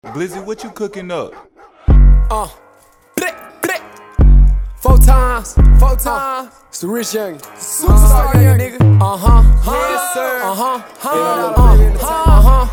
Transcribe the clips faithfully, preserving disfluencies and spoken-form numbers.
Glizzy, what you cooking up? Uh, blick, blick. Four times, four times. It's the rich young, superstar young nigga. Uh huh, yes sir. Uh huh, uh huh,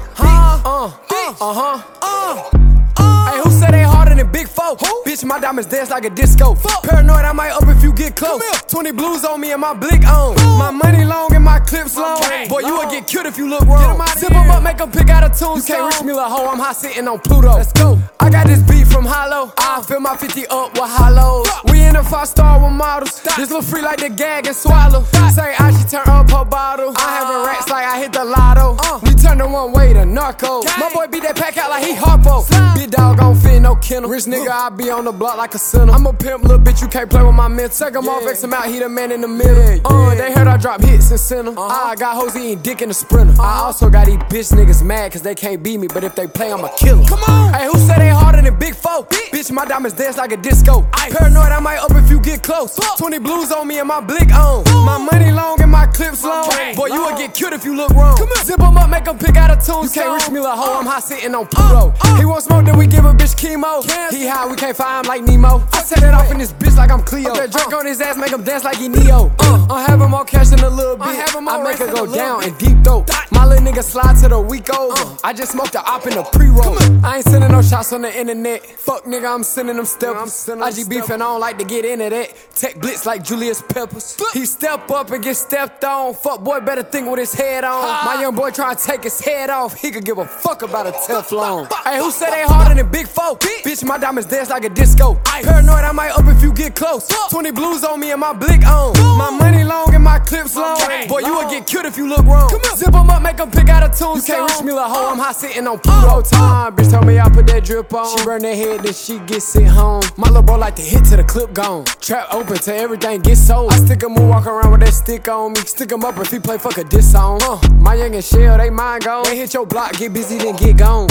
uh huh, uh huh, uh. Hey, who said they harder than Big Four? Bitch, my diamonds dance like a disco. Paranoid, I might up if you get close. twenty blues on me and my blick on. My money long and my clips long. Boy, you would get killed if you look wrong. Zip them up, make them pick out a tune. You can't reach me like ho, I'm high sitting on Pluto. Let's go. I got this beat from Hollow. I fill my fifty up with hollows. We in a five star with models. This little free like the gag and swallow. Say I should turn up her bottle. I having racks like I hit the lotto. We turn the one way to narco. My boy beat that pack out like he Harpo. Big dog gon' fit no kennel. Rich nigga, I be on the block like a sinner. I'm a pimp, little bitch, you can't play with my mental. Take him off, X him out, he the man in the middle. Uh, they heard I drop hits and send 'em. I got hoes eating dick in the sprinter. I also got these bitch niggas mad cause they can't beat me, but if they play, I'ma kill 'em. Come on! Hey, who said they harder than Big Four? Bitch, my diamonds dance like a disco. Paranoid, I might up if you get close. twenty blues on me and my blick on. My money long and my clips long. Boy, you would get killed if you look wrong. Zip 'em up, make 'em pick out a tune. You can't reach me like ho, I'm high sitting on Pluto. He want smoke, then we give a bitch chemo. He high, we can't find him like Nemo. I set it off in this bitch like I'm Cleo. That drunk on his ass, make him dance like he Neo. Uh, I have him all cash in a little bit. I make her go down and deep though. My little nigga slide to the week over. I just smoked the op in the pre-roll. I ain't sending no shots on the internet. Fuck nigga, I'm sending them steppers. I G beef and I don't like to get into that. Tech blitz like Julius Peppers. He step up and get stepped on. Fuck boy better think with his head on. My young boy trying to take his head off. He could give a fuck about a Teflon. Hey, who said they harder than Big Four? Bitch, my diamonds dance like a disco. Paranoid, I might up if you get close. twenty blues on me and my blick on. My money long and my clips long. Boy, you would get killed if you look wrong. Zip 'em up, make 'em pick out a tune. You can't reach me like ho, I'm high sitting on Pluto time. Bitch told me I put that drip on. She burn that head, then she get sent home. My little bro like to hit till the clip gone. Trap open till everything get sold. I stick 'em and walk around with that stick on me. Stick 'em up if he play fuck a diss song. Uh, my young and Shell, they mind gone. They hit your block, get busy, then get gone.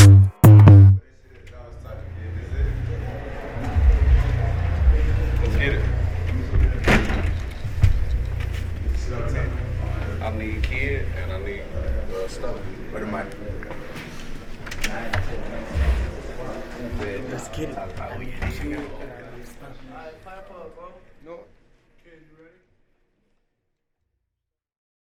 Get it. I need kid and I need uh, stuff. Where the mic? Let's get it. Oh, yeah. Alright, pipe up, bro. No. Kid, you ready?